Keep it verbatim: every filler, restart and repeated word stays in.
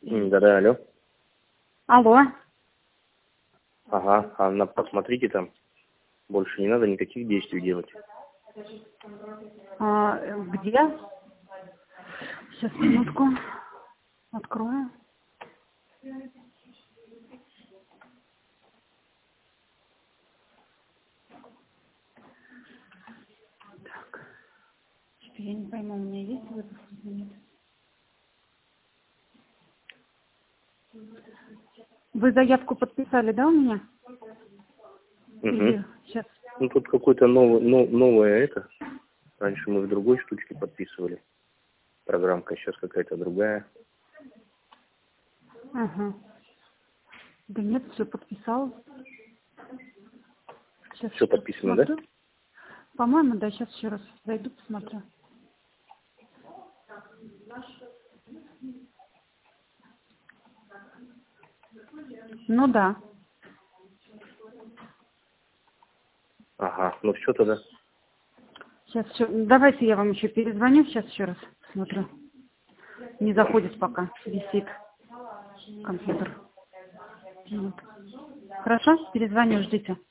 Да-да, алло. Алло. Ага, а на, посмотрите там. Больше не надо никаких действий делать. А, где? Сейчас, минутку. Открою. Так. Что-то я не пойму, у меня есть выпуск или нет? Вы заявку подписали, да, у меня? Угу. Или сейчас? Ну, тут какое-то новое, но, новое это. Раньше мы в другой штучке подписывали. Программка, сейчас какая-то другая. Ага. Да нет, все подписал. Сейчас Все подписано, посмотрю. да? По-моему, да, сейчас еще раз зайду, посмотрю. Ну да. Ага, ну все тогда. Сейчас еще... Давайте я вам еще перезвоню, сейчас еще раз посмотрю. Не заходит пока, висит компьютер. Вот. Хорошо? Перезвоню, ждите.